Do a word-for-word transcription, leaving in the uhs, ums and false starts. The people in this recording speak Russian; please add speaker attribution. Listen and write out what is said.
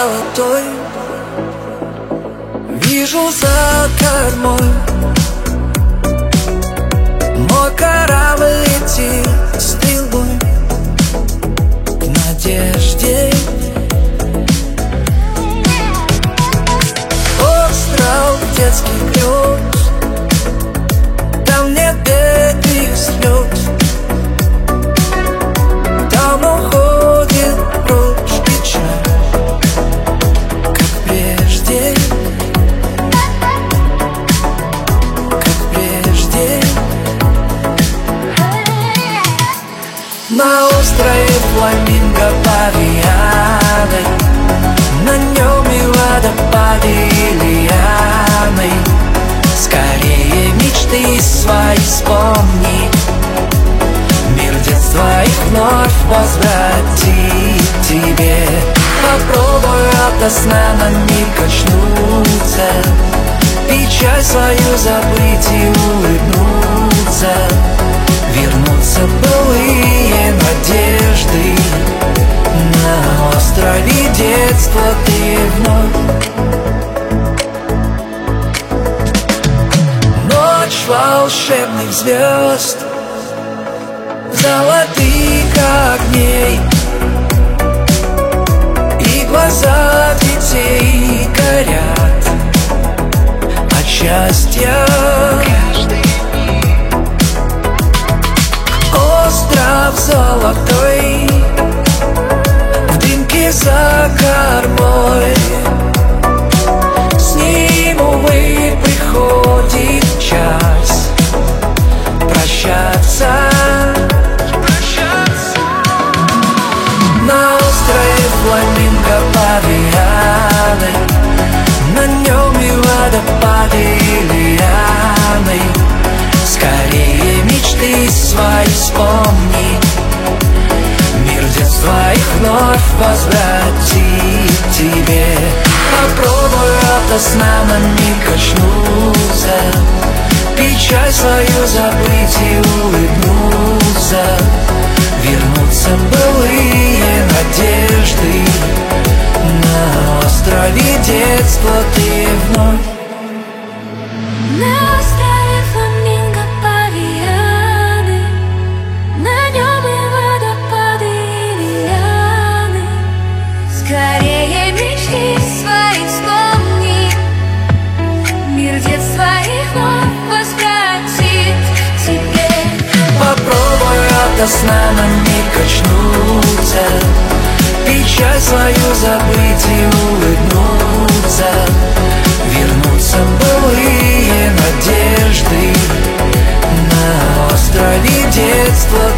Speaker 1: золотой вижу за кормой. Мой корабль летит стрелой к надежде. Остров детских грез, там нет бед и слез, там уходит прочь печаль, как прежде, как прежде. На острове фламинго павианы, на нем и водопады и лианы. Скорее мечты свои вспомни, мир детства их вновь возвратит тебе. Попробуй ото сна на миг очнуться, печаль свою забыть и улыбнуться. Вернутся былые надежды, на острове детства ты вновь. Ночь волшебных звезд, золотых огней, и глаза детей горят от счастья. Остров золотой, в дымке за кормой, с ним, увы, приходит час прощаться. На острове фламинго павианы, на нем и водопады и лианы. Скорее мечты свои вспомни, мир детства их вновь возвратит тебе. Попробуй ото сна на миг очнуться, печаль свою забыть и улыбнуться. Вернутся былые надежды, на острове детства ты вновь.
Speaker 2: На острове фламинго павианы, на нем и водопады и лианы. Скорее мечты свои вспомни, мир детства их вновь возвратит тебе.
Speaker 1: Попробуй ото сна на миг очнуться, печаль свою забыть и улыбнуться. Вернутся былые надежды, на острове детства